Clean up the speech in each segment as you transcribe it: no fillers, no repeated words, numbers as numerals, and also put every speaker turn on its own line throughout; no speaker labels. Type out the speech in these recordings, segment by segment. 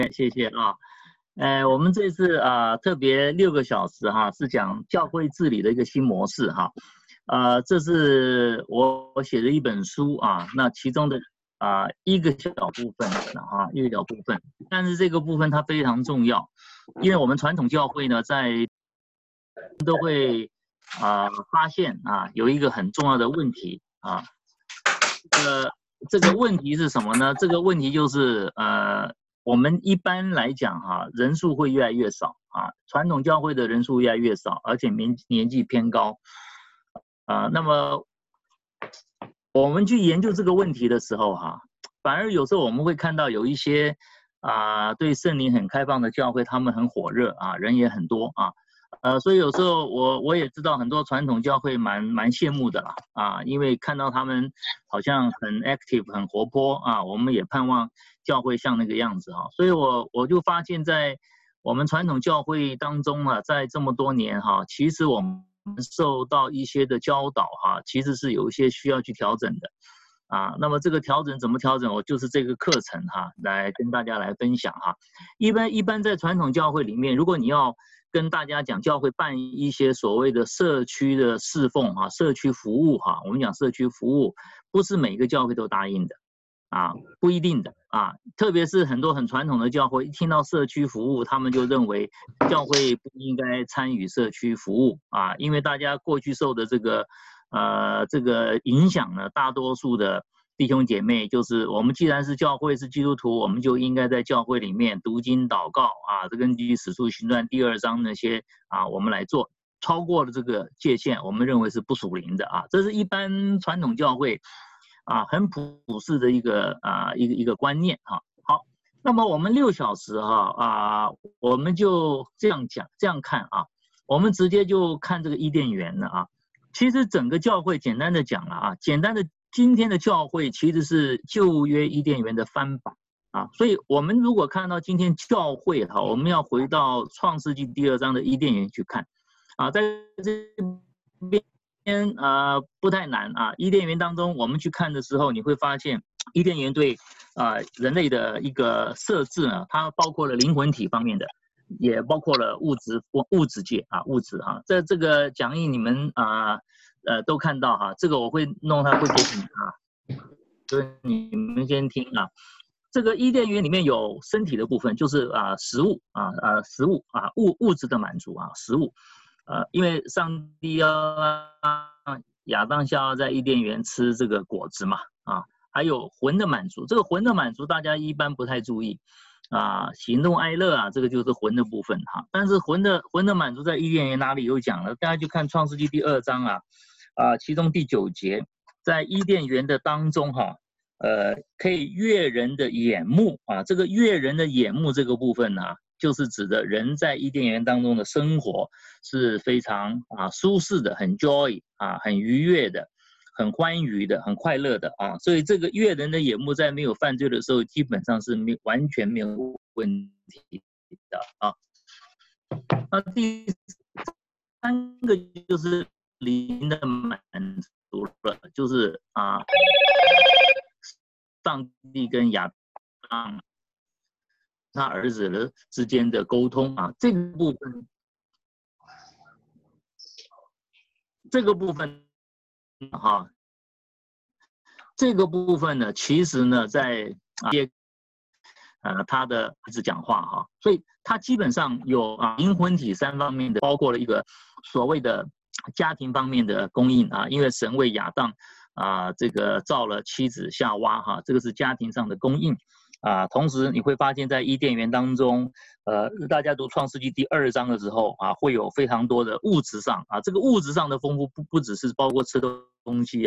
谢谢啊。我们这次特别6个小时哈，是讲教会治理的一个新模式哈。这是我写的一本书啊，那其中的一个小部分啊，一个小部分，但是这个部分它非常重要，因为我们传统教会呢，都会发现有一个很重要的问题啊，这个问题是什么呢？这个问题就是我们一般来讲人数会越来越少传统教会的人数越来越少，而且年纪偏高那么我们去研究这个问题的时候反而有时候我们会看到有一些对圣灵很开放的教会，他们很火热人也很多所以有时候我也知道很多传统教会蛮羡慕的啦因为看到他们好像很 active 很活泼我们也盼望教会像那个样子所以我就发现在我们传统教会当中在这么多年其实我们受到一些的教导其实是有一些需要去调整的那么这个调整怎么调整？我就是这个课程来跟大家来分享一般在传统教会里面，如果你要跟大家讲教会办一些所谓的社区的侍奉社区服务我们讲社区服务，不是每个教会都答应的不一定的特别是很多很传统的教会，一听到社区服务，他们就认为教会不应该参与社区服务因为大家过去受的这个影响呢，大多数的弟兄姐妹就是我们既然是教会是基督徒，我们就应该在教会里面读经祷告这根据使徒行传第2章那些我们来做，超过了这个界限，我们认为是不属灵的这是一般传统教会很普世的一个观念好，那么我们6小时我们就这样讲这样看我们直接就看这个伊甸园了其实整个教会简单的讲了简单的今天的教会其实是旧约伊甸园的翻版所以我们如果看到今天教会我们要回到创世纪第2章的伊甸园去看在这边不太难伊甸园当中我们去看的时候，你会发现伊甸园对人类的一个设置呢，它包括了灵魂体方面的，也包括了物质界物质在这个讲义你们都看到这个我会弄它会给你们所以你们先听这个伊甸园里面有身体的部分，就是食物食物物质的满足食物因为上帝要让亚当夏娃在伊甸园吃这个果子嘛还有魂的满足，这个魂的满足大家一般不太注意喜怒哀乐这个就是魂的部分但是魂的满足在伊甸园哪里有讲了？大家就看创世纪第2章其中第9节，在伊甸园的当中可以悦人的眼目这个悦人的眼目这个部分就是指的人在伊甸园当中的生活是非常舒适的，很 joy 很愉悦的，很欢愉的，很快乐的所以这个悦人的眼目在没有犯罪的时候，基本上是完全没有问题的那第3个就是灵的满足了，就是上帝跟亚当他儿子之间的沟通这个部分呢，其实呢，在他的儿子讲话所以他基本上有灵魂体3方面的，包括了一个所谓的家庭方面的供应因为神为亚当这个造了妻子夏娃这个是家庭上的供应同时你会发现在伊甸园当中大家读创世纪第2章的时候会有非常多的物质上这个物质上的丰富不只是包括吃的东西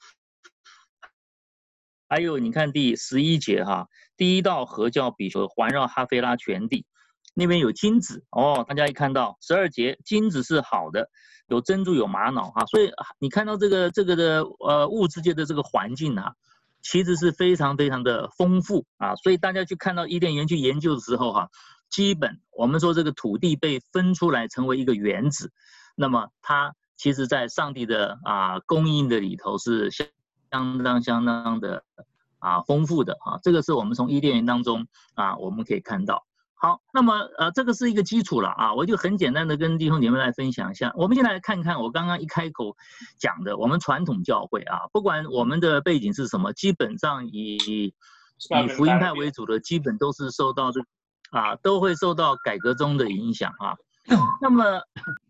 还有你看第11节第一道河叫比弗，环绕哈菲拉全地，那边有金子大家一看到12节金子是好的，有珍珠有玛瑙所以你看到这个的物质界的这个环境其实是非常非常的丰富所以大家去看到伊甸园去研究的时候基本我们说这个土地被分出来成为一个园子，那么它其实在上帝的供应的里头是相当的丰富的这个是我们从伊甸园当中我们可以看到。好，那么这个是一个基础了我就很简单的跟弟兄姐妹来分享一下。我们现在来看看我刚刚一开口讲的，我们传统教会不管我们的背景是什么，基本上以福音派为主的，基本都是受到都会受到改革中的影响那么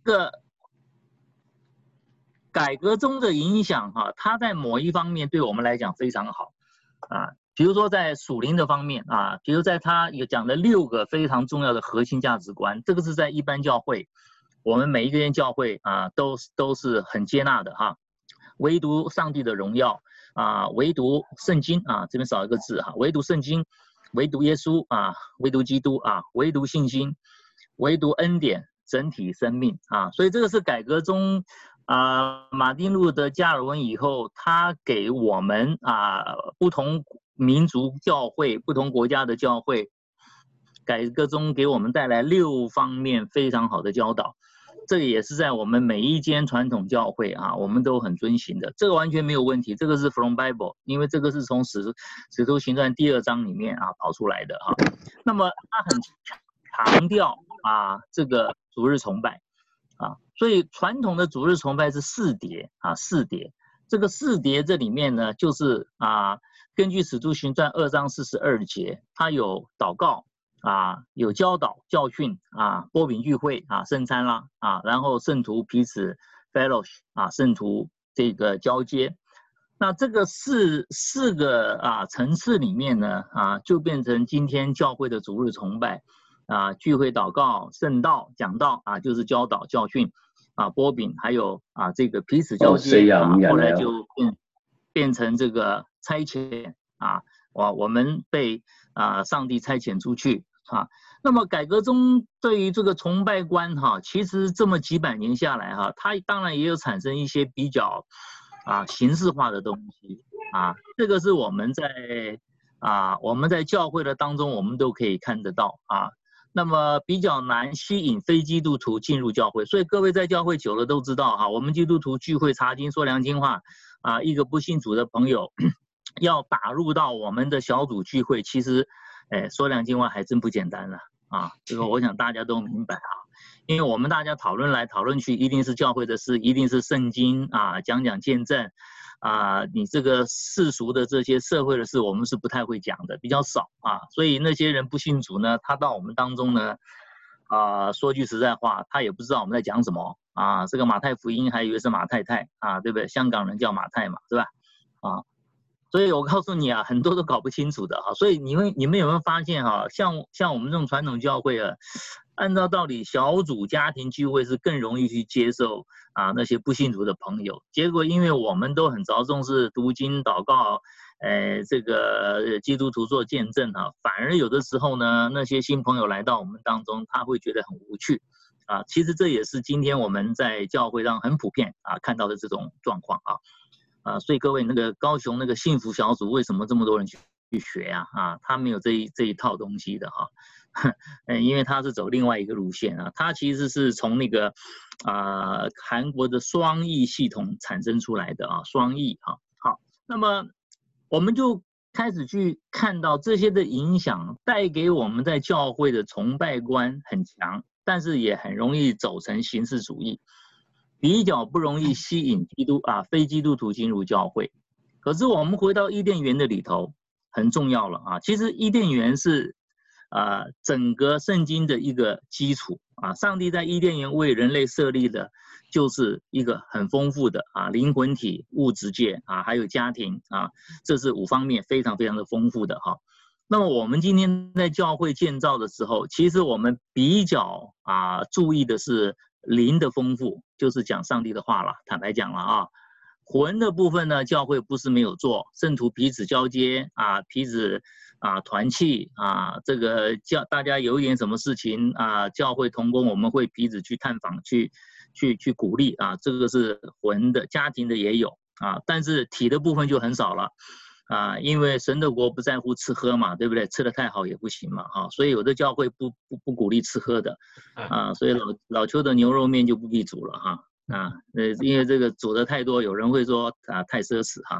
改革中的影响它在某一方面对我们来讲非常好比如说在属灵的方面比如在他有讲了6个非常重要的核心价值观，这个是在一般教会，我们每一个人教会都是很接纳的唯独上帝的荣耀唯独圣经这边少一个字唯独圣经，唯独耶稣唯独基督唯独信心，唯独恩典，整体生命所以这个是改革中马丁路德加尔文以后，他给我们不同民族教会、不同国家的教会改革中给我们带来6方面非常好的教导。这个也是在我们每一间传统教会我们都很遵循的，这个完全没有问题。这个是 from Bible， 因为这个是从使徒行传第2章里面跑出来的那么他很强调这个主日崇拜所以传统的主日崇拜是4节4节。这个4节这里面呢，就是根据使徒行传2章42节，它有祷告有教导教训波饼聚会圣餐啦然后圣徒彼此 fellowship 圣徒这个交接。那这个四个层次里面呢就变成今天教会的主日崇拜聚会祷告圣道讲道就是教导教训波饼，还有这个彼此交接后来就变成这个差遣我们被上帝差遣出去那么改革中对于这个崇拜观其实这么几百年下来它当然也有产生一些比较形式化的东西这个是我们在教会的当中我们都可以看得到那么比较难吸引非基督徒进入教会，所以各位在教会久了都知道我们基督徒聚会查经说良心话一个不信主的朋友要打入到我们的小组聚会，其实说良心话还真不简单了这个我想大家都明白因为我们大家讨论来讨论去，一定是教会的事，一定是圣经讲见证你这个世俗的这些社会的事，我们是不太会讲的，比较少所以那些人不信主呢，他到我们当中呢说句实在话，他也不知道我们在讲什么这个马太福音还以为是马太太对不对？香港人叫马太嘛，是吧所以我告诉你很多都搞不清楚的所以你们有没有发现像我们这种传统教会按照道理小组家庭聚会是更容易去接受那些不信主的朋友，结果因为我们都很着重是读经祷告这个基督徒做见证反而有的时候呢那些新朋友来到我们当中，他会觉得很无趣其实这也是今天我们在教会上很普遍看到的这种状况所以各位那个高雄那个幸福小组为什么这么多人去学他没有这一套东西的因为他是走另外一个路线他其实是从那个韩国的双译系统产生出来的双译好，那么我们就开始去看到这些的影响带给我们在教会的崇拜观很强，但是也很容易走成形式主义，比较不容易吸引非基督徒进入教会。可是我们回到伊甸园的里头很重要了其实伊甸园是整个圣经的一个基础上帝在伊甸园为人类设立的就是一个很丰富的灵魂体、物质界还有家庭这是5方面非常非常的丰富的那么我们今天在教会建造的时候，其实我们比较注意的是灵的丰富，就是讲上帝的话了，坦白讲了魂的部分呢，教会不是没有做，圣徒彼此交接彼此团契这个大家有一点什么事情教会同工，我们会彼此去探访去鼓励这个是魂的，家庭的也有但是体的部分就很少了因为神的国不在乎吃喝嘛，对不对？吃得太好也不行嘛所以有的教会不鼓励吃喝的所以老邱的牛肉面就不必煮了因为这个煮的太多，有人会说太奢侈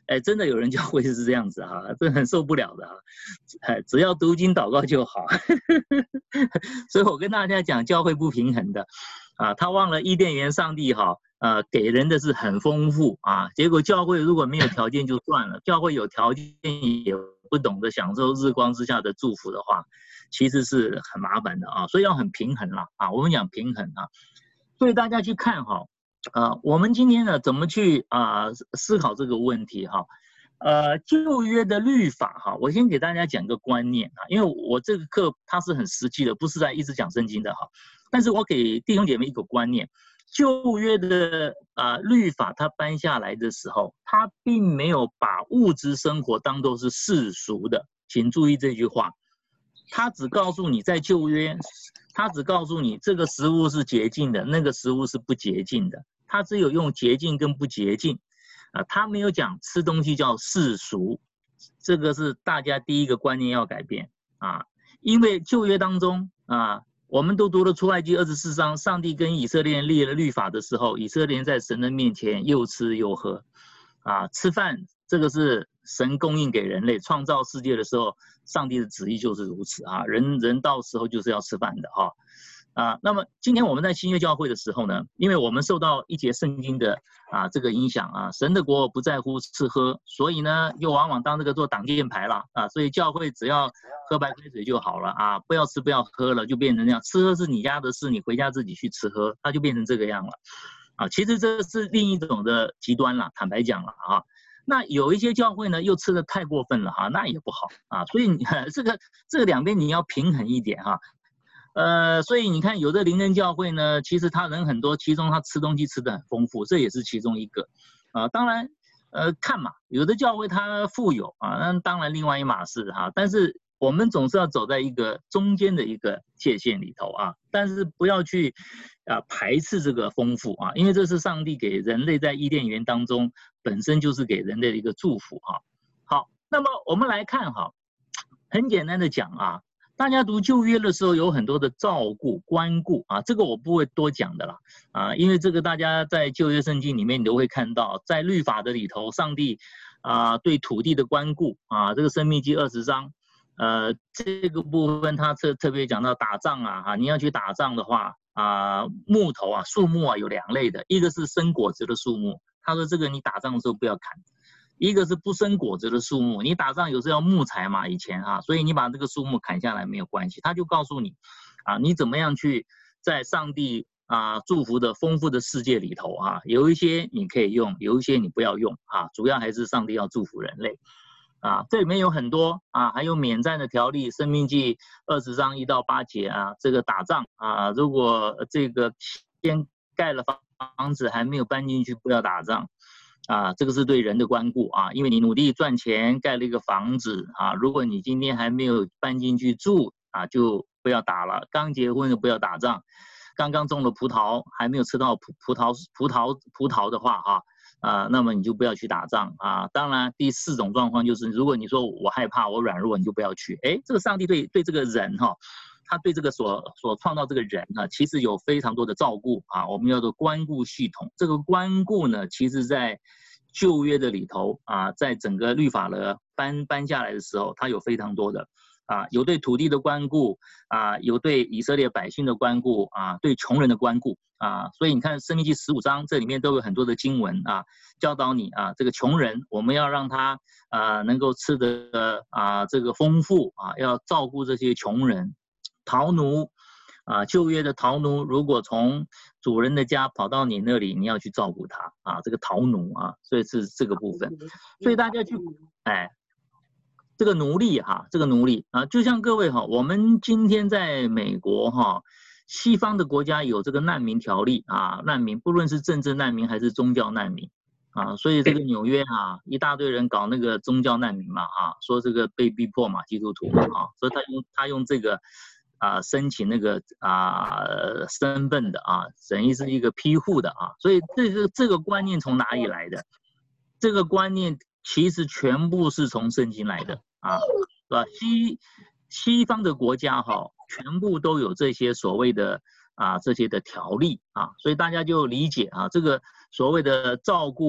哎，真的有人教会是这样子哈，这很受不了的哈，只要读经祷告就好。所以我跟大家讲，教会不平衡的，啊，他忘了伊甸园上帝哈，给人的是很丰富啊，结果教会如果没有条件就算了，教会有条件也不懂得享受日光之下的祝福的话，其实是很麻烦的啊，所以要很平衡啦啊，我们讲平衡啊，所以大家去看哈。我们今天呢怎么去思考这个问题哈？旧约的律法哈，我先给大家讲个观念啊，因为我这个课它是很实际的，不是在一直讲圣经的哈。但是我给弟兄姐妹一个观念，旧约的律法它颁下来的时候，它并没有把物质生活当作是世俗的，请注意这句话，它只告诉你在旧约。他只告诉你这个食物是洁净的，那个食物是不洁净的。他只有用洁净跟不洁净，他没有讲吃东西叫世俗，这个是大家第一个观念要改变啊。因为旧约当中我们都读了出埃及24章，上帝跟以色列人立了律法的时候，以色列人在神的面前又吃又喝吃饭这个是神供应给人类，创造世界的时候，上帝的旨意就是如此人到时候就是要吃饭的那么今天我们在新约教会的时候呢，因为我们受到一节圣经的这个影响神的国不在乎吃喝，所以呢又往往当这个做挡箭牌了所以教会只要喝白开水就好了不要吃不要喝了，就变成这样，吃喝是你家的事，你回家自己去吃喝，它就变成这个样了其实这是另一种的极端了，坦白讲了那有一些教会呢，又吃得太过分了那也不好所以这个两边你要平衡一点所以你看有的灵恩教会呢，其实他人很多，其中他吃东西吃得很丰富，这也是其中一个当然看嘛，有的教会他富有那当然另外一码事但是我们总是要走在一个中间的一个界限里头但是不要去排斥这个丰富因为这是上帝给人类在伊甸园当中本身就是给人类的一个祝福好，那么我们来看很简单的讲大家读旧约的时候有很多的照顾关顾这个我不会多讲的啦因为这个大家在旧约圣经里面你都会看到，在律法的里头，上帝对土地的关顾这个申命记20章这个部分他特别讲到打仗你要去打仗的话木头树木有两类的，一个是生果子的树木，他说这个你打仗的时候不要砍，一个是不生果子的树木，你打仗有时候要木材嘛，以前所以你把这个树木砍下来没有关系，他就告诉你你怎么样去在上帝祝福的丰富的世界里头有一些你可以用，有一些你不要用主要还是上帝要祝福人类这里面有很多还有免战的条例，申命记20章1到8节这个打仗如果这个先盖了房子还没有搬进去，不要打仗这个是对人的关顾因为你努力赚钱盖了一个房子如果你今天还没有搬进去住就不要打了，刚结婚就不要打仗，刚刚种了葡萄还没有吃到葡萄的话那么你就不要去打仗当然第4种状况就是，如果你说我害怕我软弱，你就不要去这个上帝对这个人他对这个所创造这个人其实有非常多的照顾我们叫做关顾系统。这个关顾呢，其实在旧约的里头在整个律法的颁下来的时候，它有非常多的有对土地的关顾有对以色列百姓的关顾对穷人的关顾所以你看申命记15章这里面都有很多的经文教导你这个穷人我们要让他能够吃的这个丰富要照顾这些穷人。逃奴旧约的逃奴如果从主人的家跑到你那里，你要去照顾他这个逃奴所以是这个部分。所以大家去这个奴隶这个奴隶就像各位我们今天在美国西方的国家有这个难民条例难民不论是政治难民还是宗教难民所以这个纽约一大堆人搞那个宗教难民嘛说这个被逼迫嘛，基督徒嘛所以他用这个申请那个身份的等于是一个庇护的所以这个观念从哪里来的？这个观念其实全部是从圣经来的是吧？西方的国家全部都有这些所谓的这些的条例所以大家就理解这个所谓的照顾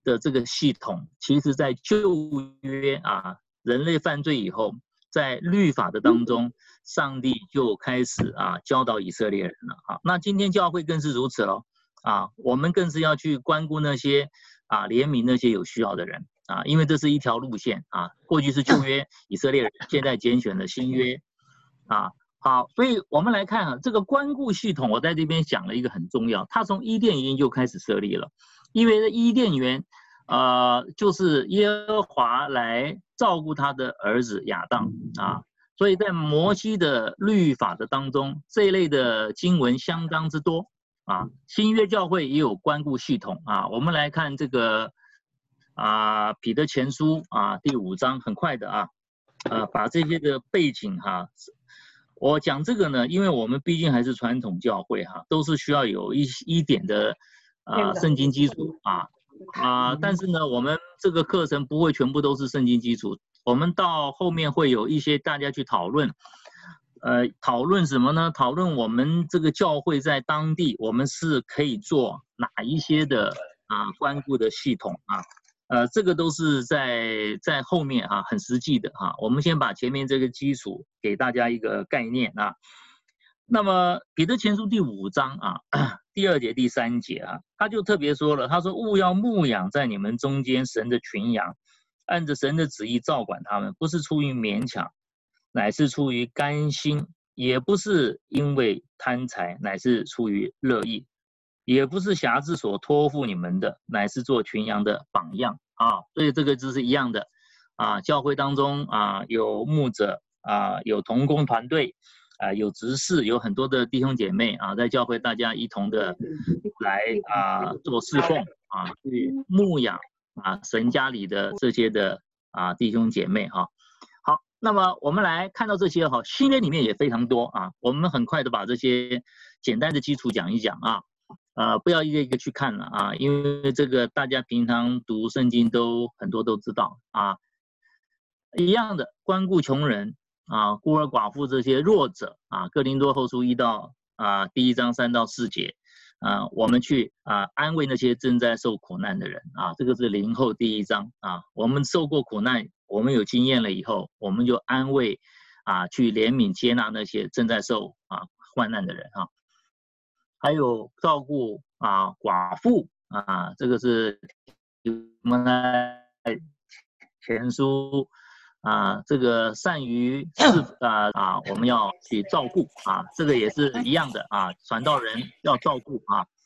的这个系统，其实在旧约啊，人类犯罪以后，在律法的当中，上帝就开始啊教导以色列人了啊。那今天教会更是如此咯啊，我们更是要去关顾那些啊怜悯那些有需要的人啊，因为这是一条路线啊。过去是旧约以色列人，现在拣选了新约啊。好，所以我们来看啊，这个关顾系统，我在这边讲了一个很重要，它从伊甸园就开始设立了，因为伊甸园，就是耶和华来照顾他的儿子亚当啊，所以在摩西的律法的当中，这一类的经文相当之多啊。新约教会也有关顾系统啊，我们来看这个彼得前书啊第5章，很快的把这些的背景我讲这个呢，因为我们毕竟还是传统教会都是需要有一点的圣经基础但是呢，我们这个课程不会全部都是圣经基础，我们到后面会有一些大家去讨论，讨论什么呢？讨论我们这个教会在当地，我们是可以做哪一些的关顾的系统这个都是在后面很实际的我们先把前面这个基础给大家一个概念那么彼得前书第5章第2节第3节他就特别说了，他说务要牧养在你们中间神的群羊，按着神的旨意照管他们，不是出于勉强，乃是出于甘心，也不是因为贪财，乃是出于乐意，也不是辖制所托付你们的，乃是做群羊的榜样所以这个就是一样的教会当中有牧者有同工团队有执事，有很多的弟兄姐妹在教会大家一同的来做侍奉去牧养神家里的这些的弟兄姐妹好，那么我们来看到这些新约里面也非常多我们很快的把这些简单的基础讲一讲不要一个一个去看了因为这个大家平常读圣经都很多都知道一样的关顾穷人孤儿寡妇这些弱者哥林多后书1到第1章3到4节我们去安慰那些正在受苦难的人这个是林后第1章我们受过苦难，我们有经验了以后，我们就安慰去怜悯接纳那些正在受患难的人还有照顾寡妇这个是我们来前书这个善于我们要去照顾这个也是一样的传道人要照顾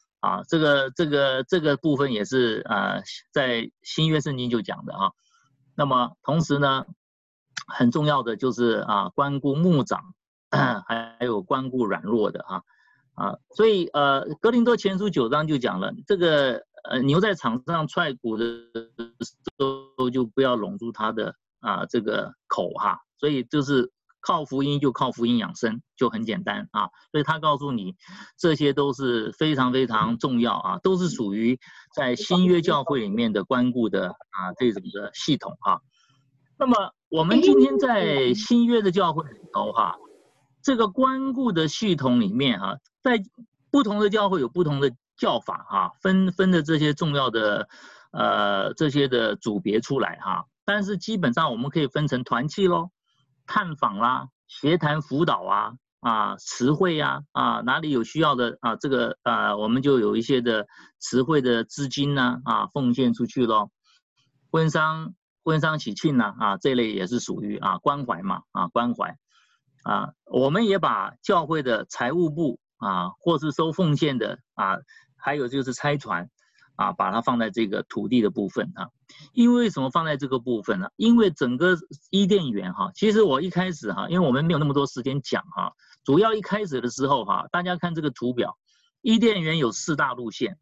这个部分也是在新约圣经就讲的那么同时呢，很重要的就是关顾牧长还有关顾软弱的所以哥林多前书9章就讲了，这个牛在场上踹鼓的时候就不要拢住它的这个口所以就是靠福音就靠福音养生，就很简单所以他告诉你这些都是非常非常重要都是属于在新约教会里面的关顾的这种的系统那么我们今天在新约的教会里头这个关顾的系统里面在不同的教会有不同的叫法分的这些重要的这些的组别出来但是基本上我们可以分成团契咯，探访啦，协谈辅导词汇哪里有需要的这个我们就有一些的词汇的资金奉献出去咯，婚丧喜庆这类也是属于关怀嘛关怀我们也把教会的财务部或是收奉献的还有就是差传把它放在这个土地的部分因为什么放在这个部分呢？因为整个伊甸园其实我一开始因为我们没有那么多时间讲主要一开始的时候大家看这个图表，伊甸园有4大路线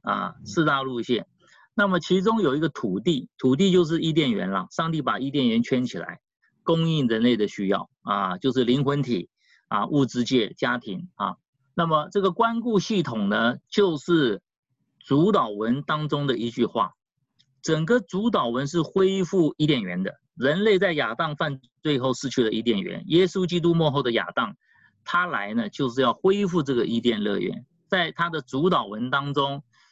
4大路线，那么其中有一个土地就是伊甸园了，上帝把伊甸园圈起来，供应人类的需要就是灵魂体物质界家庭那么这个关顾系统呢，就是主导文当中的一句话，整个主导文是恢复伊甸园的。人类在亚当犯罪后失去了伊甸园，耶稣基督末后的亚当他来呢，就是要恢复这个伊甸乐园。在他的主导文当中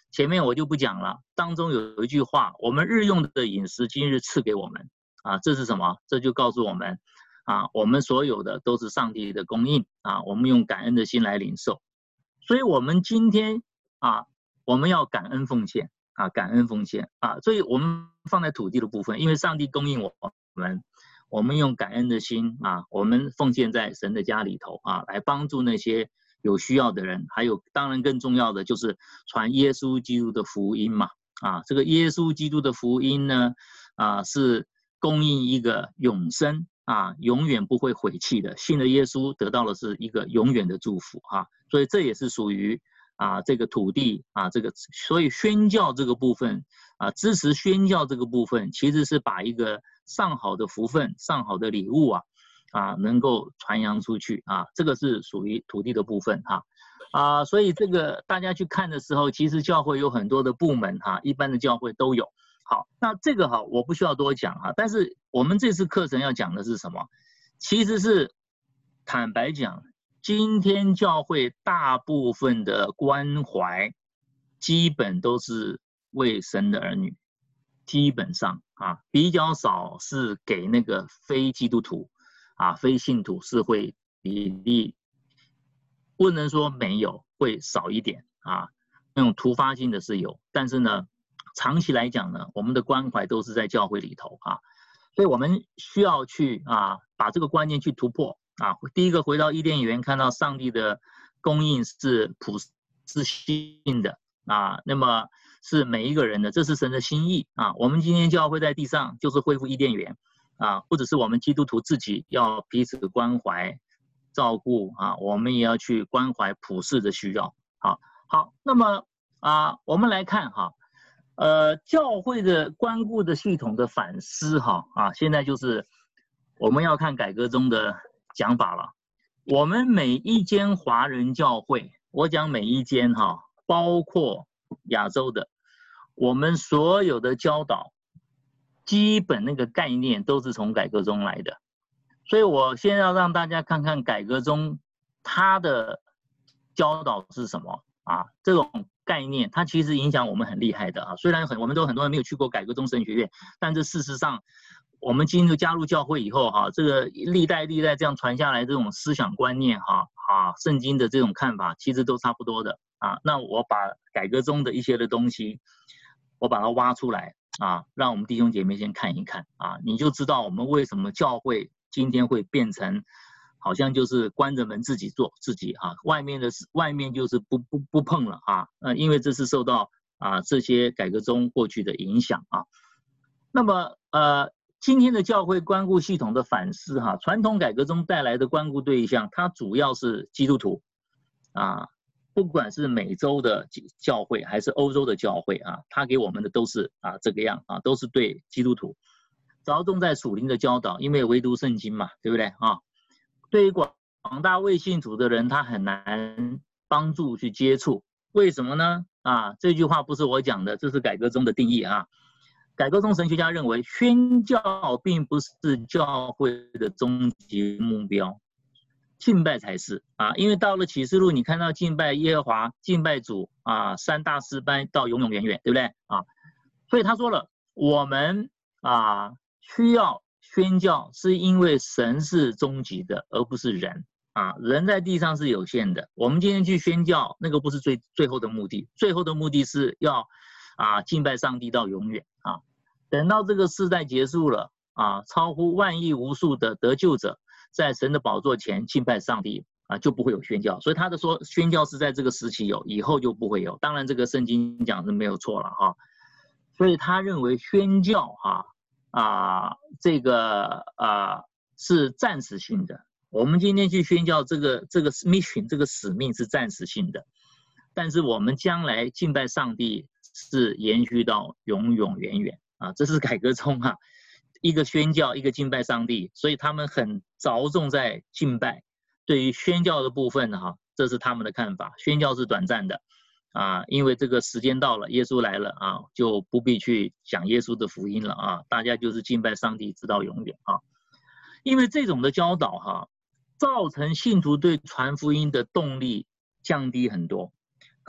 前面我就不讲了，当中有一句话，我们日用的饮食今日赐给我们啊，这是什么？这就告诉我们啊，我们所有的都是上帝的供应啊，我们用感恩的心来领受。所以我们今天啊，我们要感恩奉献啊，感恩奉献啊，所以我们放在土地的部分，因为上帝供应我们用感恩的心啊，我们奉献在神的家里头啊，来帮助那些有需要的人，还有当然更重要的就是传耶稣基督的福音嘛啊，这个耶稣基督的福音呢啊是供应一个永生啊，永远不会毁弃的，信了耶稣得到的是一个永远的祝福啊，所以这也是属于啊这个土地啊这个，所以宣教这个部分啊，支持宣教这个部分，其实是把一个上好的福分、上好的礼物啊能够传扬出去啊，这个是属于土地的部分哈所以这个大家去看的时候，其实教会有很多的部门一般的教会都有。好，那这个我不需要多讲但是我们这次课程要讲的是什么？其实是坦白讲，今天教会大部分的关怀，基本都是为神的儿女，基本上比较少是给那个非基督徒非信徒是会比例，不能说没有，会少一点那种突发性的是有，但是呢。长期来讲呢，我们的关怀都是在教会里头所以我们需要去把这个观念去突破第一个回到伊甸园，看到上帝的供应是普世性的那么是每一个人的，这是神的心意我们今天教会在地上就是恢复伊甸园或者是我们基督徒自己要彼此关怀照顾我们也要去关怀普世的需要好，那么我们来看教会的关顾的系统的反思现在就是我们要看改革中的讲法了。我们每一间华人教会，我讲每一间包括亚洲的，我们所有的教导基本那个概念都是从改革中来的。所以我先要让大家看看改革中它的教导是什么这种概念它其实影响我们很厉害的虽然我们都很多人没有去过改革中神学院，但是事实上我们进入加入教会以后这个历代这样传下来这种思想观念圣经的这种看法其实都差不多的那我把改革中的一些的东西我把它挖出来让我们弟兄姐妹先看一看你就知道我们为什么教会今天会变成好像就是关着门自己做自己外面就是不碰了因为这是受到这些改革中过去的影响那么今天的教会关顾系统的反思传统改革中带来的关顾对象，它主要是基督徒不管是美洲的教会还是欧洲的教会它给我们的都是这个样都是对基督徒着重在属灵的教导，因为唯独圣经嘛，对不对对于广大未信主的人，他很难帮助去接触。为什么呢？这句话不是我讲的，这是改革中的定义改革中神学家认为，宣教并不是教会的终极目标，敬拜才是因为到了启示录，你看到敬拜耶和华、敬拜主三大诗班到永永远远，对不对所以他说了，我们需要宣教是因为神是终极的，而不是人人在地上是有限的。我们今天去宣教，那个不是最后的目的，最后的目的是要敬拜上帝到永远等到这个世代结束了超乎万亿无数的得救者在神的宝座前敬拜上帝就不会有宣教。所以他的说宣教是在这个时期有，以后就不会有。当然这个圣经讲是没有错了所以他认为宣教这个是暂时性的。我们今天去宣教这个 mission 这个使命是暂时性的，但是我们将来敬拜上帝是延续到永永远远这是改革中一个宣教一个敬拜上帝，所以他们很着重在敬拜。对于宣教的部分这是他们的看法，宣教是短暂的因为这个时间到了，耶稣来了就不必去讲耶稣的福音了大家就是敬拜上帝直到永远因为这种的教导造成信徒对传福音的动力降低很多。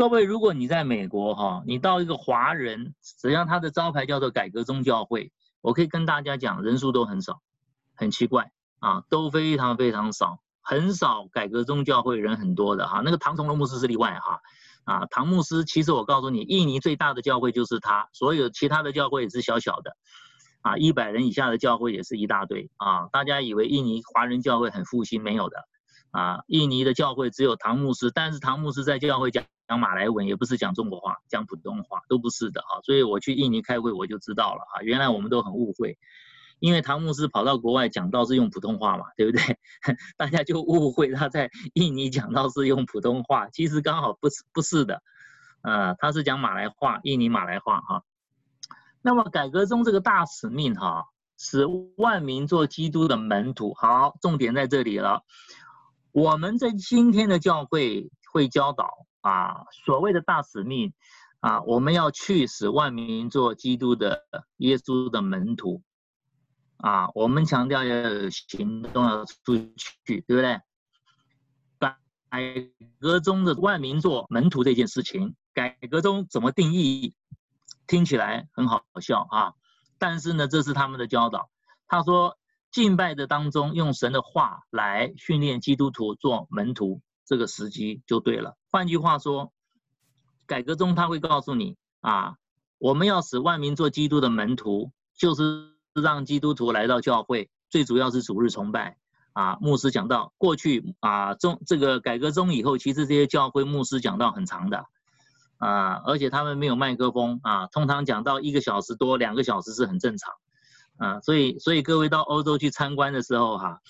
各位，如果你在美国哈，你到一个华人，只要他的招牌叫做改革宗教会，我可以跟大家讲，人数都很少，很奇怪啊，都非常非常少，很少改革宗教会人很多的哈。那个唐崇荣牧师是例外哈。啊，唐牧师，其实我告诉你，印尼最大的教会就是他，所有其他的教会也是小小的，啊，100人以下的教会也是一大堆啊。大家以为印尼华人教会很复兴，没有的，啊，印尼的教会只有唐牧师，但是唐牧师在教会讲马来文，也不是讲中国话，讲普通话，都不是的啊。所以我去印尼开会，我就知道了啊，原来我们都很误会。因为唐牧师跑到国外讲道是用普通话嘛，对不对？大家就误会他在印尼讲道是用普通话，其实刚好不是的，他是讲马来话，印尼马来话哈。那么改革中这个大使命哈，使万民做基督的门徒。好，重点在这里了。我们在今天的教会会教导啊，所谓的大使命啊，我们要去使万民做基督的耶稣的门徒。啊，我们强调要有行动，要出去，对不对？改革中的万民做门徒这件事情，改革中怎么定义？听起来很好笑啊，但是呢，这是他们的教导。他说，敬拜的当中用神的话来训练基督徒做门徒，这个时机就对了。换句话说，改革中他会告诉你啊，我们要使万民做基督的门徒，就是让基督徒来到教会，最主要是主日崇拜啊。牧师讲到过去啊，这个改革中以后，其实这些教会牧师讲到很长的啊，而且他们没有麦克风啊，通常讲到1个小时多、2个小时是很正常啊。所以各位到欧洲去参观的时候哈，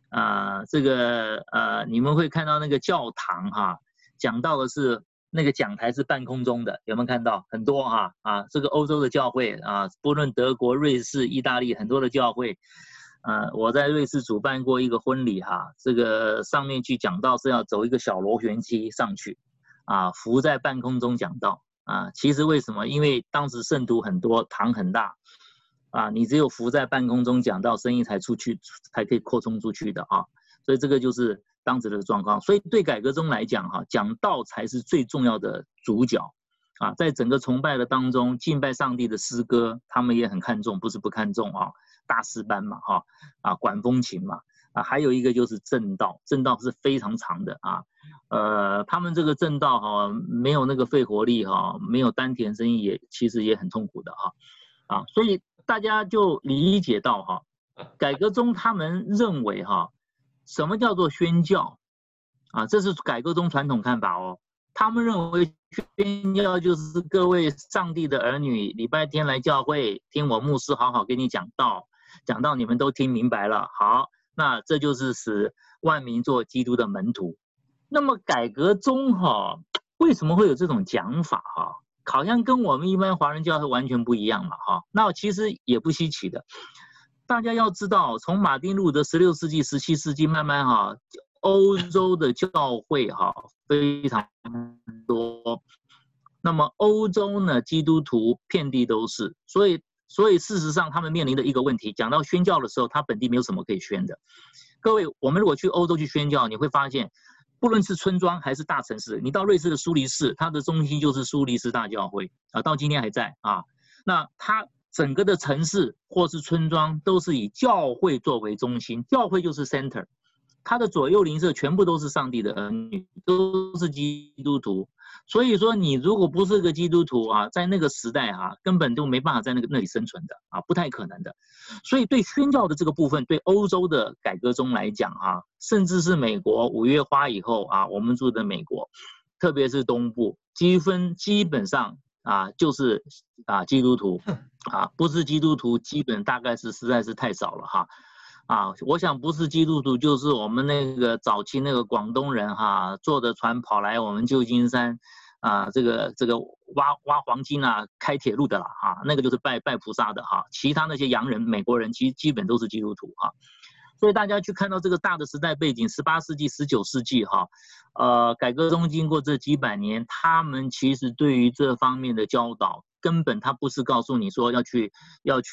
你们会看到那个教堂哈，讲到的是。那个讲台是半空中的，有没有看到？很多哈这个欧洲的教会啊，不论德国、瑞士、意大利，很多的教会，我在瑞士主办过一个婚礼哈，这个上面去讲道是要走一个小螺旋梯上去，啊，浮在半空中讲道啊。其实为什么？因为当时圣徒很多，堂很大，啊，你只有浮在半空中讲道，声音才出去，才可以扩充出去的啊。所以这个就是当时的状况，所以对改革中来讲，讲道才是最重要的主角啊，在整个崇拜的当中，敬拜上帝的诗歌，他们也很看重，不是不看重啊，大诗班嘛，管风琴嘛，还有一个就是正道，正道是非常长的啊，他们这个正道没有那个肺活力没有丹田声音其实也很痛苦的所以大家就理解到改革中他们认为什么叫做宣教啊？这是改革中传统看法哦。他们认为宣教就是各位上帝的儿女，礼拜天来教会听我牧师好好给你讲道，讲到你们都听明白了。好，那这就是使万民做基督的门徒。那么改革中为什么会有这种讲法好像跟我们一般华人教会完全不一样嘛那其实也不稀奇的。大家要知道，从马丁路德16世纪、17世纪慢慢欧洲的教会非常多。那么欧洲呢，基督徒遍地都是，所以事实上他们面临的一个问题，讲到宣教的时候，他本地没有什么可以宣的。各位，我们如果去欧洲去宣教，你会发现，不论是村庄还是大城市，你到瑞士的苏黎世，它的中心就是苏黎世大教会到今天还在那它整个的城市或是村庄都是以教会作为中心，教会就是 center， 它的左右邻舍全部都是上帝的儿女，都是基督徒。所以说，你如果不是个基督徒在那个时代根本就没办法在那里生存的不太可能的。所以对宣教的这个部分，对欧洲的改革中来讲甚至是美国5月花以后我们住的美国，特别是东部，基本上就是基督徒不是基督徒基本大概是实在是太少了我想不是基督徒就是我们那个早期那个广东人坐着船跑来我们旧金山这个挖黄金开铁路的啦那个就是拜菩萨的其他那些洋人美国人基本都是基督徒所以大家去看到这个大的时代背景，18世纪、19世纪改革中经过这几百年，他们其实对于这方面的教导，根本他不是告诉你说要去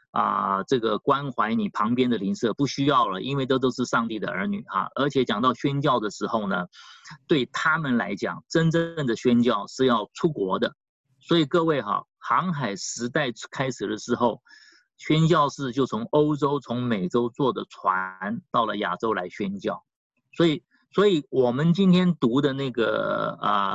这个关怀你旁边的邻舍，不需要了，因为都是上帝的儿女哈。而且讲到宣教的时候呢，对他们来讲，真正的宣教是要出国的。所以各位哈，航海时代开始的时候，宣教士就从欧洲、从美洲坐的船到了亚洲来宣教。所以我们今天读的那个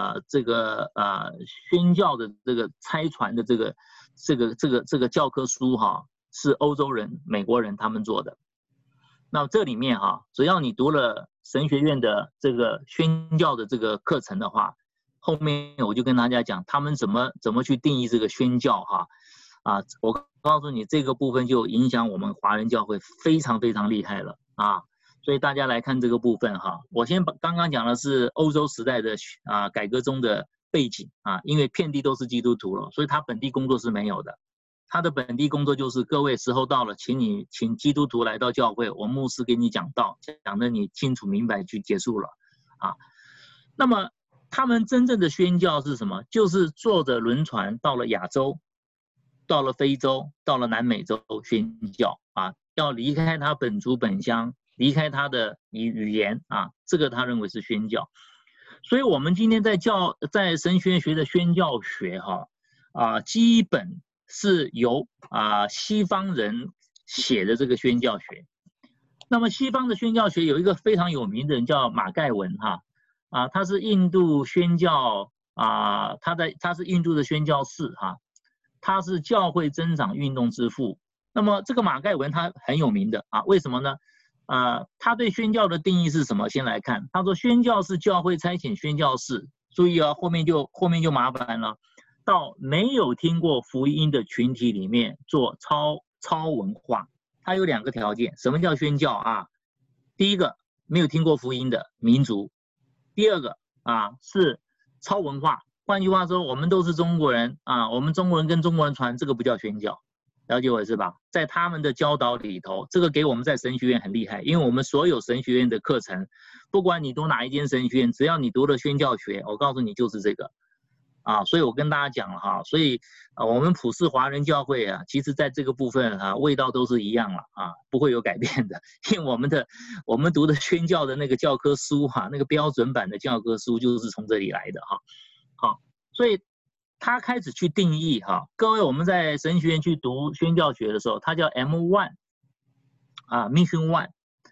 宣教的这个拆船的这个教科书哈，是欧洲人、美国人他们做的。那这里面哈，只要你读了神学院的这个宣教的这个课程的话，后面我就跟大家讲他们怎么去定义这个宣教哈。我告诉你这个部分就影响我们华人教会非常非常厉害了啊。所以大家来看这个部分哈，我先刚刚讲的是欧洲时代的改革中的背景啊，因为遍地都是基督徒了，所以他本地工作是没有的。他的本地工作就是各位时候到了，请基督徒来到教会，我牧师给你讲道，讲得你清楚明白就结束了啊。那么他们真正的宣教是什么？就是坐着轮船到了亚洲，到了非洲，到了南美洲宣教啊，要离开他本族本乡。离开他的语言啊，这个他认为是宣教。所以我们今天在神学学的宣教学基本是由西方人写的这个宣教学。那么西方的宣教学有一个非常有名的人叫马盖文他是印度宣教他是印度的宣教士他是教会增长运动之父。那么这个马盖文他很有名的为什么呢？他对宣教的定义是什么？先来看，他说宣教是教会差遣宣教士，注意后面就麻烦了，到没有听过福音的群体里面做超文化。他有2个条件，什么叫宣教第一个没有听过福音的民族，第二个是超文化。换句话说，我们都是中国人我们中国人跟中国人传，这个不叫宣教。了解我是吧？在他们的教导里头，这个给我们在神学院很厉害，因为我们所有神学院的课程，不管你读哪一间神学院，只要你读了宣教学，我告诉你就是这个所以我跟大家讲了所以我们普世华人教会其实在这个部分味道都是一样了不会有改变的，因为我们读的宣教的那个教科书那个标准版的教科书就是从这里来的好，所以他开始去定义各位我们在神学院去读宣教学的时候，它叫 M1 Mission 1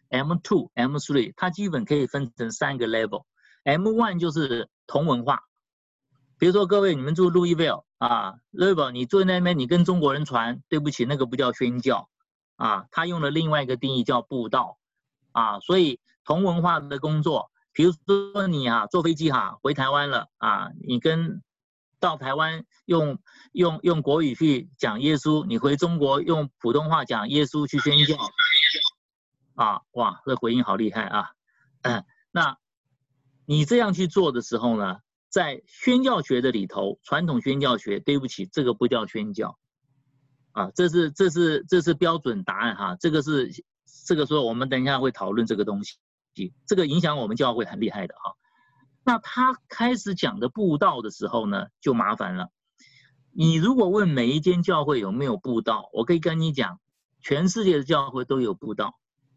M2 M3， 它基本可以分成3个 level。 M1 就是同文化，比如说各位你们住路易威尔Louisville， 你住那边你跟中国人传，对不起那个不叫宣教他用了另外一个定义叫布道所以同文化的工作，比如说你坐飞机回台湾了你到台湾用国语去讲耶稣，你回中国用普通话讲耶稣去宣教哇，这回应好厉害那你这样去做的时候呢，在宣教学的里头，传统宣教学，对不起，这个不叫宣教这是标准答案这个说我们等一下会讨论这个东西，这个影响我们教会很厉害的那他开始讲的布道的时候呢，就麻烦了。你如果问每一间教会有没有布道，我可以跟你讲，全世界的教会都有布道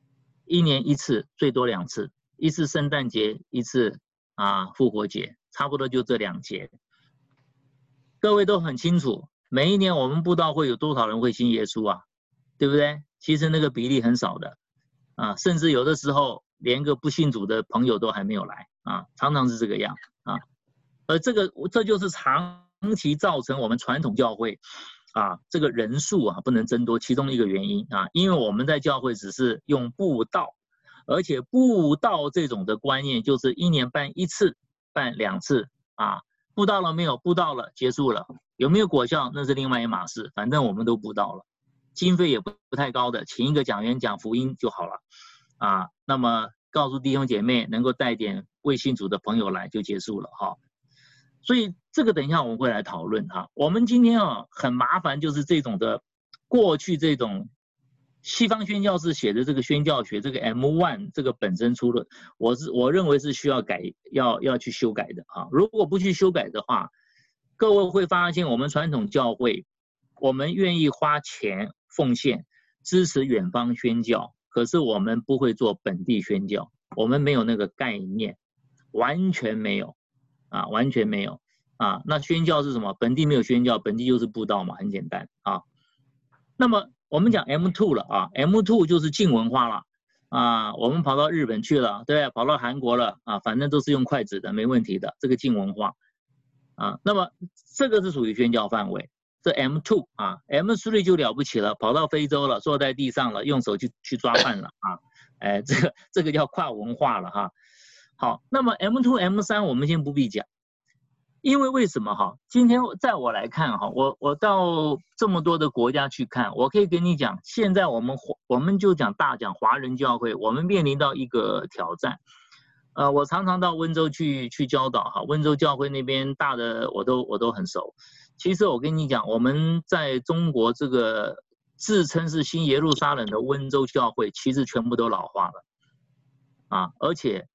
，1年1次，最多2次，一次圣诞节，一次复活节，差不多就这2节。各位都很清楚，每一年我们布道会有多少人会信耶稣对不对？其实那个比例很少的甚至有的时候连个不信主的朋友都还没有来常常是这个样而这就是长期造成我们传统教会这个人数不能增多其中一个原因因为我们在教会只是用布道，而且布道这种的观念就是1年办1次，办2次布道了没有？布道了，结束了，有没有果效那是另外一码事，反正我们都布道了，经费也不太高的，请一个讲员讲福音就好了那么告诉弟兄姐妹能够带点未信主的朋友来就结束了所以这个等一下我们会来讨论我们今天很麻烦，就是这种的过去这种西方宣教士写的这个宣教学，这个 M1 这个本身出了，我认为是需要要去修改的如果不去修改的话，各位会发现我们传统教会，我们愿意花钱奉献，支持远方宣教，可是我们不会做本地宣教，我们没有那个概念，完全没有啊，完全没有啊。那宣教是什么？本地没有宣教，本地就是布道嘛，很简单啊。那么我们讲 M2 了啊 ，M2 就是近文化了啊，我们跑到日本去了，对，跑到韩国了啊，反正都是用筷子的，没问题的，这个近文化啊。那么这个是属于宣教范围，这 M2 啊 ，M3 就了不起了，跑到非洲了，坐在地上了，用手去抓饭了啊，哎，这个叫跨文化了哈。好，那么 M2、M3 我们先不必讲。因为为什么哈？今天在我来看哈，我到这么多的国家去看，我可以跟你讲，现在我们就讲华人教会，我们面临到一个挑战。我常常到温州去教导哈，温州教会那边大的我都很熟。其实我跟你讲，我们在中国这个自称是新耶路撒冷的温州教会，其实全部都老化了啊，而且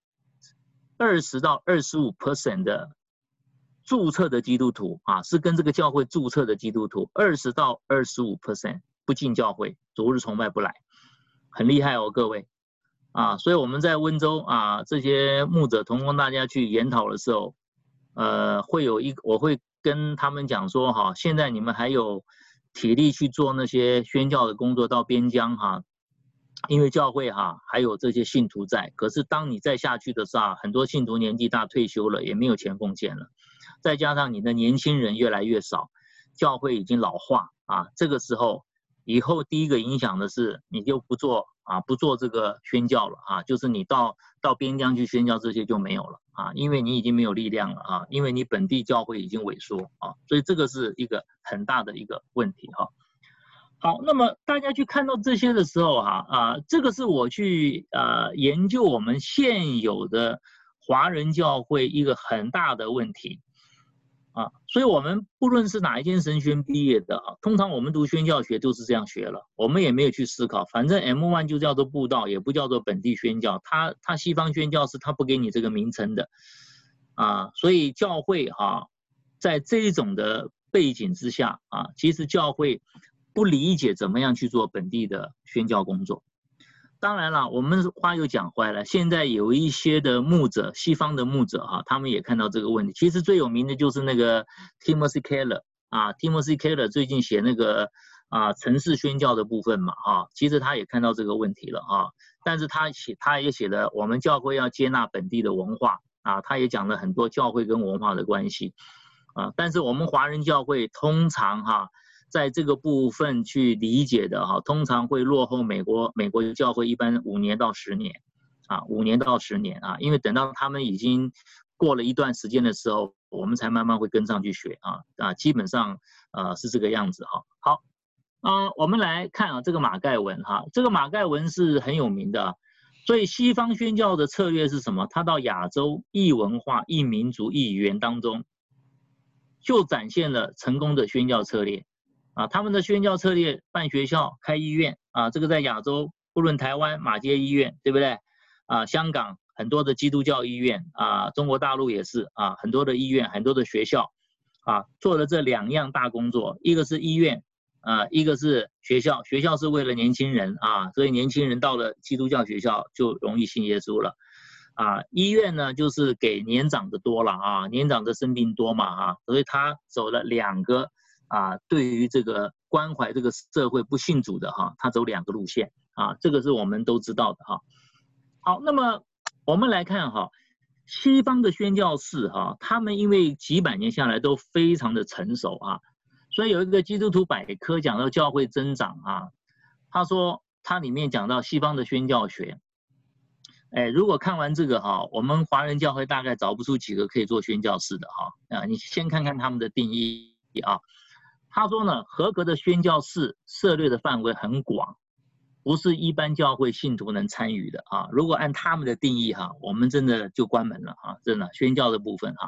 20到25% 的注册的基督徒啊，是跟这个教会注册的基督徒，20到25% 不进教会，主日崇拜不来，很厉害哦，各位啊！所以我们在温州啊，这些牧者同工大家去研讨的时候，我会跟他们讲说哈，现在你们还有体力去做那些宣教的工作，到边疆哈，因为教会哈还有这些信徒在，可是当你再下去的时候，很多信徒年纪大退休了，也没有钱奉献了。再加上你的年轻人越来越少，教会已经老化啊，这个时候以后第一个影响的是你就不做这个宣教了啊，就是你到边疆去宣教这些就没有了啊，因为你已经没有力量了啊，因为你本地教会已经萎缩啊，所以这个是一个很大的一个问题哈。好，那么大家去看到这些的时候这个是我去研究我们现有的华人教会一个很大的问题。所以我们不论是哪一间神学院毕业的通常我们读宣教学都是这样学了，我们也没有去思考，反正 M1 就叫做布道，也不叫做本地宣教，它西方宣教是它不给你这个名称的所以教会在这一种的背景之下其实教会不理解怎么样去做本地的宣教工作。当然了，我们话又讲回来，现在有一些的牧者，西方的牧者他们也看到这个问题。其实最有名的就是那个 Timothy Keller Timothy Keller 最近写那个城市宣教的部分嘛其实他也看到这个问题了但是他也写了我们教会要接纳本地的文化他也讲了很多教会跟文化的关系但是我们华人教会通常在这个部分去理解的通常会落后美国教会一般5年到10年5年到10年因为等到他们已经过了一段时间的时候，我们才慢慢会跟上去学基本上是这个样子好我们来看这个马盖文这个马盖文是很有名的所以西方宣教的策略是什么？他到亚洲异文化、异民族、异语言当中，就展现了成功的宣教策略他们的宣教策略办学校、开医院这个在亚洲，不论台湾马偕医院，对不对香港很多的基督教医院中国大陆也是很多的医院、很多的学校做了这2样大工作，一个是医院一个是学校，学校是为了年轻人所以年轻人到了基督教学校就容易信耶稣了医院呢就是给年长的多了年长的生病多嘛所以他走了2个对于这个关怀这个社会不信主的他走2个路线这个是我们都知道的好，那么我们来看西方的宣教士他们因为几百年下来都非常的成熟所以有一个基督徒百科讲到教会增长他说他里面讲到西方的宣教学如果看完这个我们华人教会大概找不出几个可以做宣教士的你先看看他们的定义他说呢，合格的宣教士涉猎的范围很广，不是一般教会信徒能参与的如果按他们的定义我们真的就关门了真的宣教的部分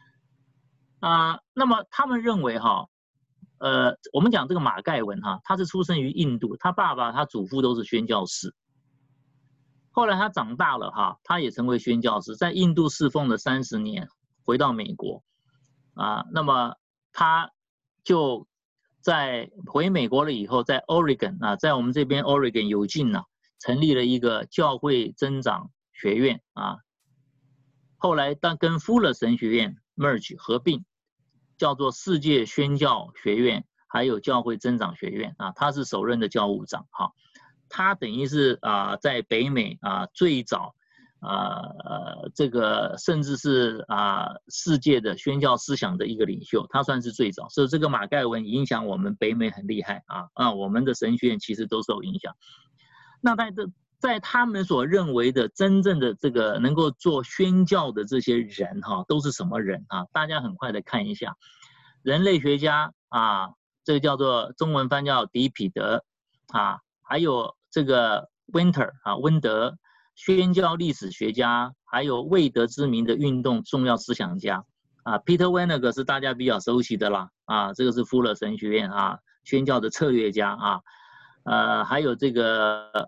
那么他们认为我们讲这个马盖文他是出生于印度，他爸爸他祖父都是宣教士，后来他长大了他也成为宣教士，在印度侍奉了30年，回到美国那么他就在回美国了以后，在 Oregon 啊，在我们这边 Oregon 有近呢，成立了一个教会增长学院啊。后来跟Fuller神学院 merge 合并，叫做世界宣教学院，还有教会增长学院啊。他是首任的教务长哈。他等于是在北美最早这个甚至是世界的宣教思想的一个领袖，他算是最早，所以这个马盖文影响我们北美很厉害我们的神学院其实都受影响。那在他们所认为的真正的这个能够做宣教的这些人都是什么人大家很快的看一下，人类学家这个叫做中文翻叫迪彼得还有这个 Winter 温德，宣教历史学家，还有未得之名的运动重要思想家Peter Weniger 是大家比较熟悉的啦这个是富勒神学院宣教的策略家还有这个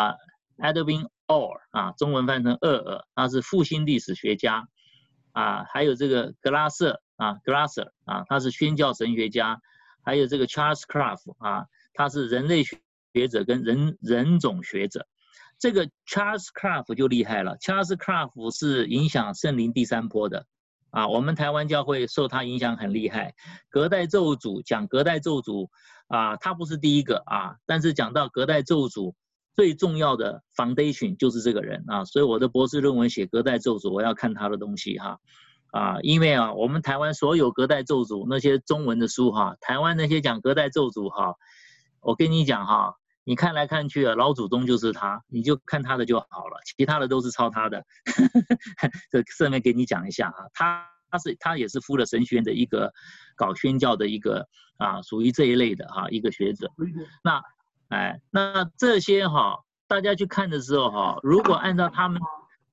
Edwin Orr 中文翻成厄尔，他是复兴历史学家还有这个格拉瑟他是宣教神学家，还有这个 Charles Craft 他是人类学者跟人种学者。这个 Charles Craft 就厉害了 ，Charles Craft 是影响圣灵第三波的我们台湾教会受他影响很厉害。隔代咒诅讲隔代咒诅他不是第一个但是讲到隔代咒诅最重要的 foundation 就是这个人所以我的博士论文写隔代咒诅，我要看他的东西因为我们台湾所有隔代咒诅那些中文的书台湾那些讲隔代咒诅我跟你讲你看来看去老祖宗就是他，你就看他的就好了，其他的都是抄他的。这顺便给你讲一下他也是富勒神学院的一个搞宣教的一个属于这一类的一个学者。那这些大家去看的时候如果按照他们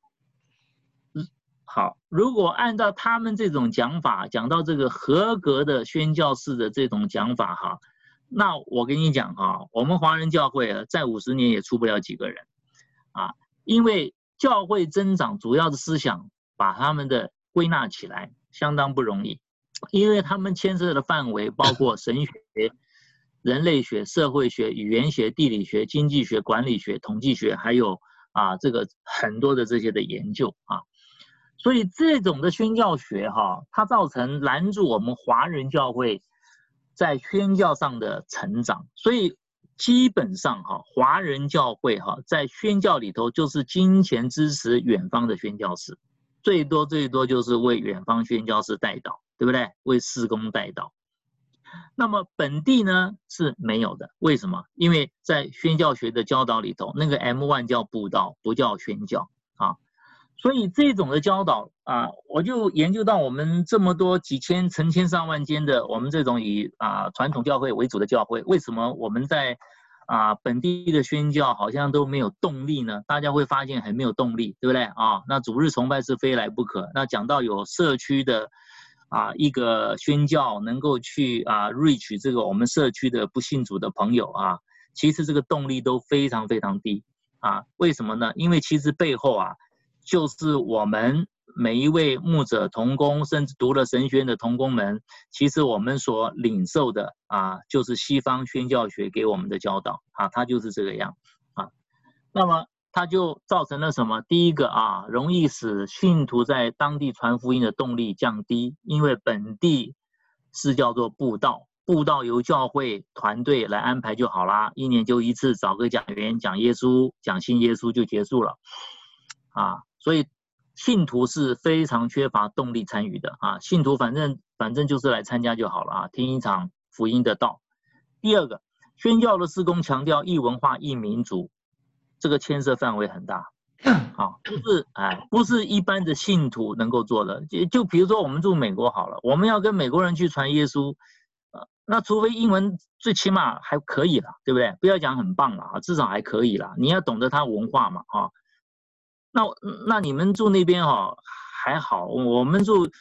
如果按照他们这种讲法，讲到这个合格的宣教士的这种讲法那我跟你讲我们华人教会在50年也出不了几个人因为教会增长主要的思想把他们的归纳起来相当不容易，因为他们牵涉的范围包括神学、人类学、社会学、语言学、地理学、经济学、管理学、统计学，还有这个很多的这些的研究所以这种的宣教学它造成拦住我们华人教会在宣教上的成长，所以基本上华人教会在宣教里头就是金钱支持远方的宣教士，最多就是为远方宣教士代祷，对不对？为事工代祷。那么本地呢是没有的，为什么？因为在宣教学的教导里头，那个 M1 叫布道，不叫宣教所以这种的教导我就研究到我们这么多几千、成千上万间的我们这种以传统教会为主的教会，为什么我们在本地的宣教好像都没有动力呢？大家会发现很没有动力，对不对那主日崇拜是非来不可。那讲到有社区的一个宣教能够去reach 这个我们社区的不信主的朋友其实这个动力都非常非常低为什么呢？因为其实背后就是我们每一位牧者同工，甚至读了神学院的同工们，其实我们所领受的就是西方宣教学给我们的教导它就是这个样那么它就造成了什么？第一个容易使信徒在当地传福音的动力降低，因为本地是叫做布道，布道由教会团队来安排就好啦，1年就一次，找个讲员讲耶稣，讲信耶稣就结束了所以信徒是非常缺乏动力参与的信徒反正就是来参加就好了听一场福音的道。第二个，宣教的事工强调异文化异民族，这个牵涉范围很大不是一般的信徒能够做的。就比如说我们住美国好了，我们要跟美国人去传耶稣那除非英文最起码还可以了，对不对？不要讲很棒了至少还可以了，你要懂得他文化嘛那你们住那边还好，我们住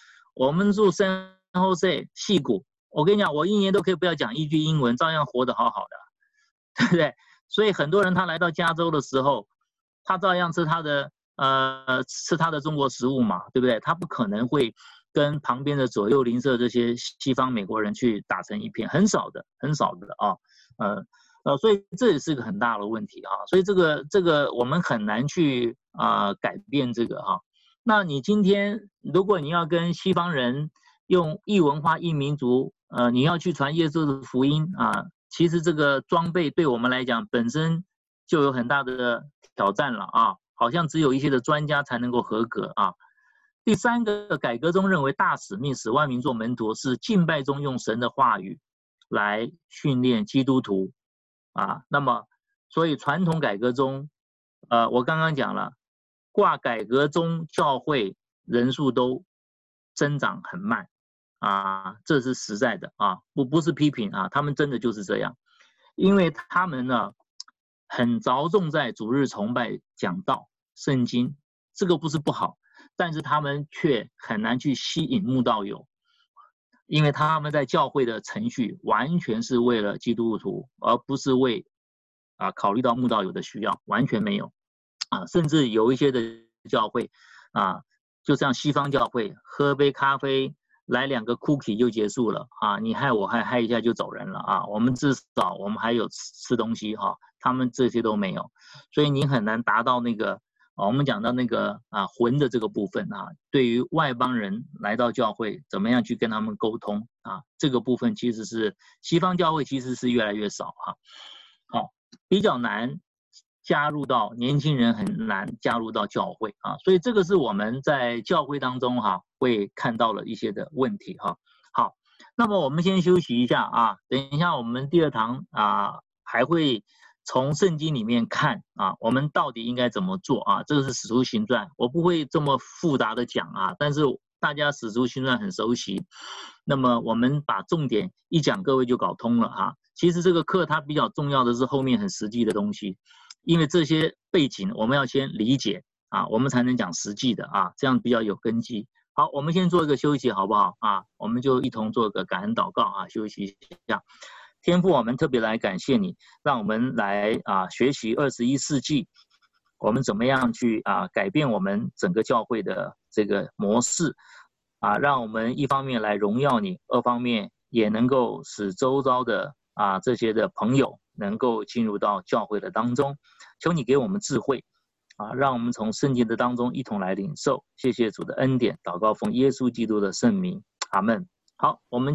San Jose 矽谷，我跟你讲，我1年都可以不要讲一句英文，照样活得好好的，对不对？所以很多人他来到加州的时候，他照样吃他的中国食物嘛，对不对？他不可能会跟旁边的左右邻舍这些西方美国人去打成一片，很少的啊，所以这也是个很大的问题啊，所以这个我们很难去改变这个哈。那你今天如果你要跟西方人用异文化异民族，你要去传耶稣的福音啊，其实这个装备对我们来讲本身就有很大的挑战了啊，好像只有一些的专家才能够合格啊。第三个，改革中认为大使命使万民做门徒，是敬拜中用神的话语来训练基督徒啊。那么，所以传统改革中，我刚刚讲了，挂改革中教会人数都增长很慢啊，这是实在的啊，不是批评啊，他们真的就是这样，因为他们呢很着重在主日崇拜、讲道、圣经，这个不是不好。但是他们却很难去吸引慕道友，因为他们在教会的程序完全是为了基督徒，而不是为考虑到慕道友的需要，完全没有啊。甚至有一些的教会啊，就像西方教会，喝杯咖啡，来2个 cookie 就结束了啊，你害我害一下就走人了啊。我们至少我们还有吃东西哈，他们这些都没有，所以你很难达到那个。我们讲到那个魂的这个部分啊，对于外邦人来到教会，怎么样去跟他们沟通啊？这个部分其实是西方教会其实是越来越少哈。好，比较难加入到年轻人很难加入到教会啊，所以这个是我们在教会当中会看到了一些的问题哈。好，那么我们先休息一下啊，等一下我们第2堂还会。从圣经里面看我们到底应该怎么做啊？这个是使徒行传，我不会这么复杂的讲但是大家使徒行传很熟悉，那么我们把重点一讲，各位就搞通了其实这个课它比较重要的是后面很实际的东西，因为这些背景我们要先理解我们才能讲实际的这样比较有根基。好，我们先做一个休息好不好我们就一同做个感恩祷告休息一下。天父，我们特别来感谢你，让我们来学习21世纪，我们怎么样去改变我们整个教会的这个模式让我们一方面来荣耀你，二方面也能够使周遭的这些的朋友能够进入到教会的当中。求你给我们智慧让我们从圣经的当中一同来领受。谢谢主的恩典，祷告奉耶稣基督的圣名，阿们。好，我们